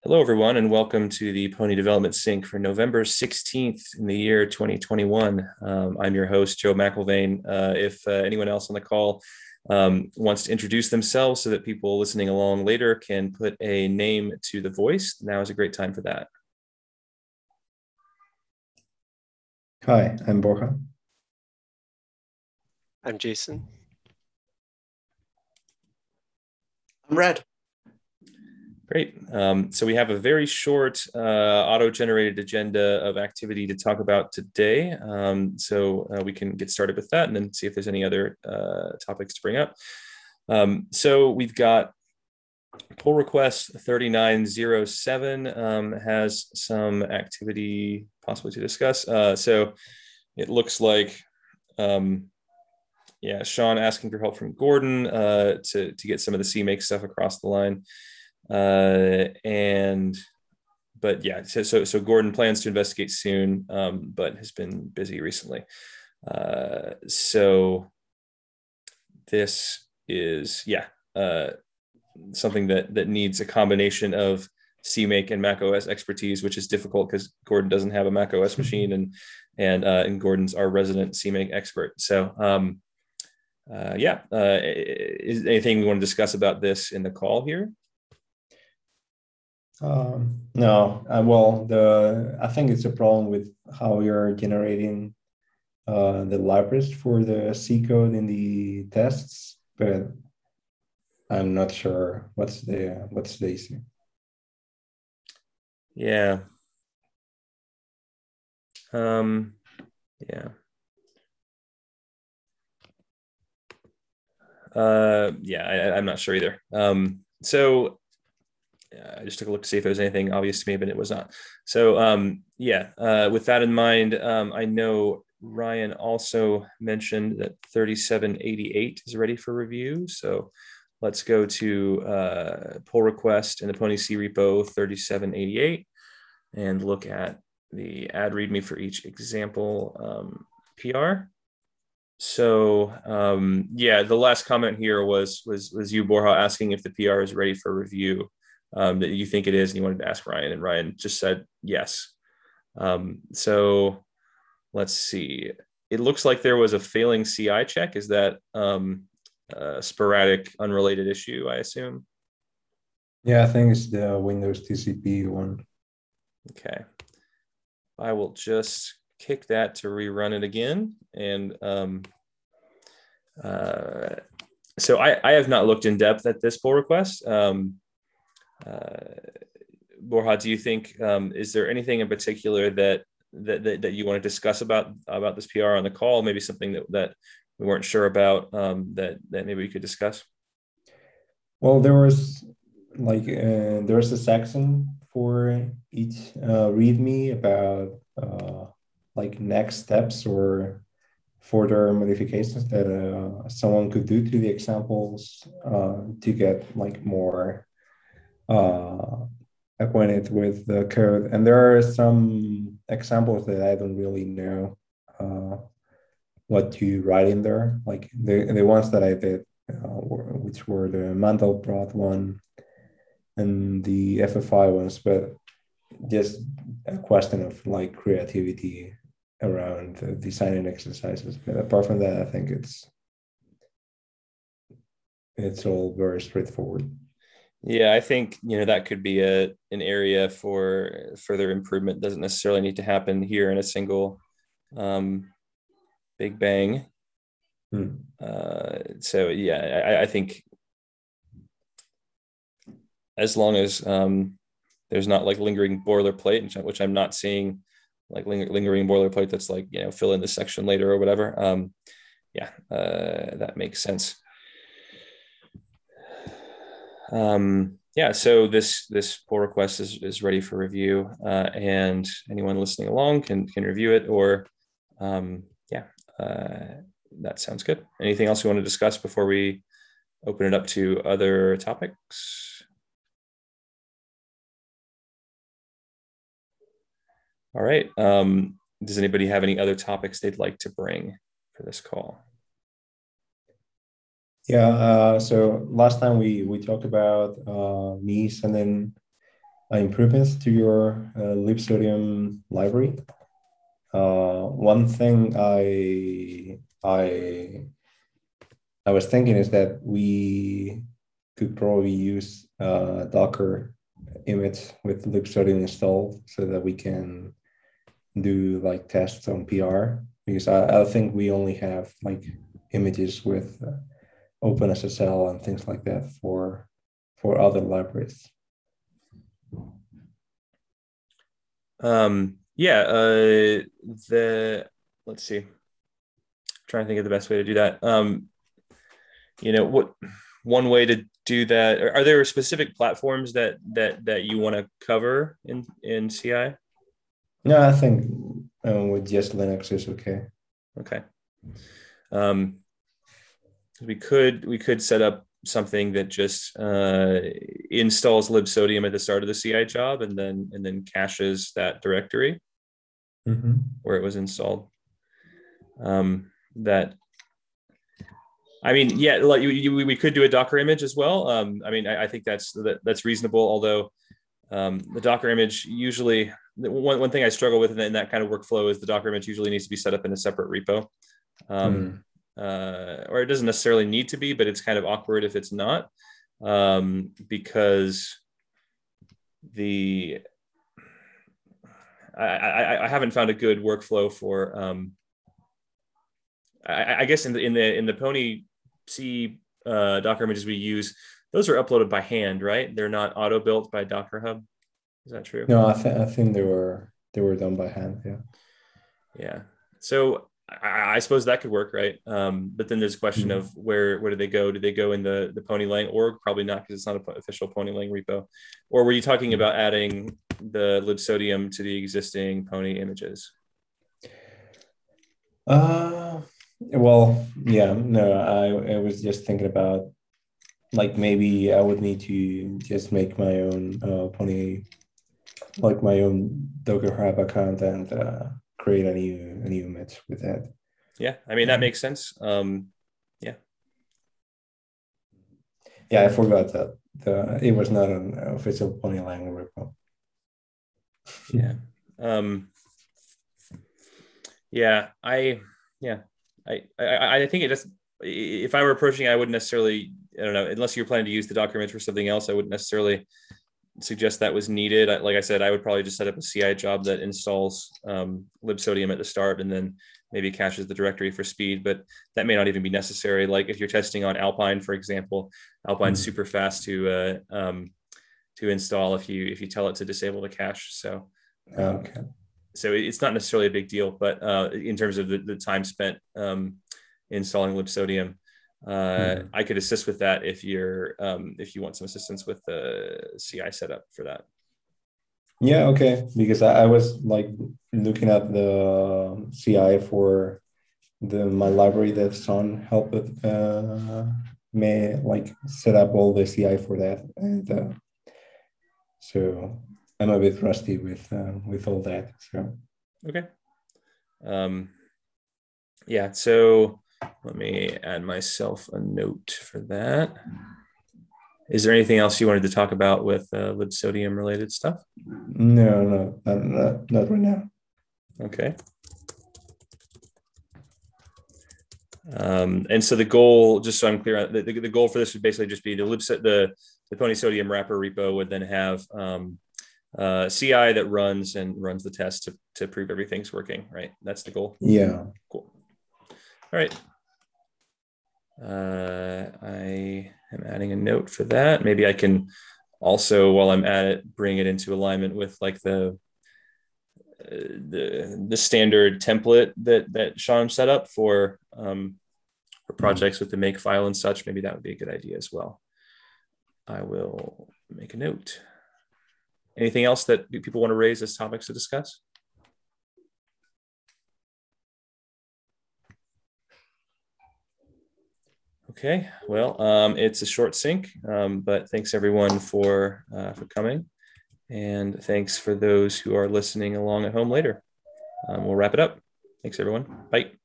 Hello, everyone, and welcome to the Pony Development Sync for November 16th in the year 2021. I'm your host, Joe McIlvaine. If anyone else on the call wants to introduce themselves so that people listening along later can put a name to the voice, now is a great time for that. Hi, I'm Borja. I'm Jason. I'm Red. Great. So we have a very short auto-generated agenda of activity to talk about today. So we can get started with that and then see if there's any other topics to bring up. So we've got pull request 3907 has some activity possibly to discuss. So it looks like, Sean asking for help from Gordon to get some of the CMake stuff across the line. So Gordon plans to investigate soon, but has been busy recently. So this is something that needs a combination of CMake and macOS expertise, which is difficult because Gordon doesn't have a macOS machine, and Gordon's our resident CMake expert. So is anything we want to discuss about this in the call here? No, I think it's a problem with how you're generating the libraries for the C code in the tests, but I'm not sure what's the issue. Yeah. I'm not sure either. I just took a look to see if there was anything obvious to me, but it was not. So with that in mind, I know Ryan also mentioned that 3788 is ready for review. So let's go to pull request in the Pony C repo 3788 and look at the add readme for each example PR. So the last comment here was you, Borja, asking if the PR is ready for review. That you think it is, and you wanted to ask Ryan, and Ryan just said yes. So let's see. It looks like there was a failing CI check. Is that a sporadic, unrelated issue, I assume? Yeah, I think it's the Windows TCP one. Okay. I will just kick that to rerun it again. And so I have not looked in depth at this pull request. Borja, do you think is there anything in particular that you want to discuss about this PR on the call? Maybe something that we weren't sure about that maybe we could discuss. Well, there was a section for each README about next steps or further modifications that someone could do to the examples to get more acquainted with the code. And there are some examples that I don't really know what to write in there, like the ones that I did, which were the Mandelbrot one and the FFI ones, but just a question of creativity around designing exercises. But apart from that, I think it's all very straightforward. Yeah, I think that could be an area for further improvement. Doesn't necessarily need to happen here in a single big bang. I think as long as there's not lingering boilerplate, which I'm not seeing, lingering boilerplate that's fill in this section later or whatever. That makes sense. So this pull request is ready for review, and anyone listening along can review it, or that sounds good. Anything else you want to discuss before we open it up to other topics? All right. Does anybody have any other topics they'd like to bring for this call? Yeah, so last time we talked about me sending improvements to your libsodium library. One thing I was thinking is that we could probably use Docker image with libsodium installed so that we can do like tests on PR, because I think we only have like images with OpenSSL and things like that for other libraries. Yeah, let's see. I'm trying to think of the best way to do that. What one way to do that? Are there specific platforms that you want to cover in CI? No, I think with just Linux is okay. Okay. We could set up something that just installs libsodium at the start of the CI job and then caches that directory where it was installed. Like we could do a Docker image as well. I think that's reasonable. Although the Docker image usually, one thing I struggle with in that kind of workflow is the Docker image usually needs to be set up in a separate repo. Or it doesn't necessarily need to be, but it's kind of awkward if it's not, because I haven't found a good workflow for. I guess in the Pony C Docker images we use, those are uploaded by hand, right? They're not auto built by Docker Hub. Is that true? No, I think they were done by hand. Yeah. Yeah. So I suppose that could work, right? But then there's a question of where do they go? Do they go in the PonyLang org? Probably not, because it's not an official PonyLang repo. Or were you talking about adding the libsodium to the existing Pony images? Well, yeah, no, I was just thinking about like maybe I would need to just make my own Pony, like my own Docker Hub account and create a new image with that. Yeah, that makes sense. Yeah. Yeah, I forgot that it was not an official PonyLang repo. Yeah. I think it just, if I were approaching it, I wouldn't necessarily, I don't know, unless you're planning to use the Docker image for something else, I wouldn't necessarily suggest that was needed. Like I said, I would probably just set up a CI job that installs libsodium at the start and then maybe caches the directory for speed, but that may not even be necessary. Like if you're testing on Alpine, for example, Alpine's super fast to install if you tell it to disable the cache. So okay. So it's not necessarily a big deal, but in terms of the time spent installing libsodium, I could assist with that if you want some assistance with the CI setup for that. Yeah, okay. Because I was like looking at the CI for my library that Son helped me like set up all the CI for that, and so I'm a bit rusty with all that. So okay. Yeah. So let me add myself a note for that. Is there anything else you wanted to talk about with libsodium related stuff? No, not right now. Okay. And so the goal, just so I'm clear, the goal for this would basically just be the Ponysodium wrapper repo would then have CI that runs the test to prove everything's working, right? That's the goal. Yeah. Cool. All right. I am adding a note for that. Maybe I can also, while I'm at it, bring it into alignment with like the standard template that Sean set up for projects with the make file and such. Maybe that would be a good idea as well. I will make a note. Anything else that people want to raise as topics to discuss? Okay, well, it's a short sync, but thanks everyone for coming, and thanks for those who are listening along at home later. We'll wrap it up. Thanks everyone. Bye.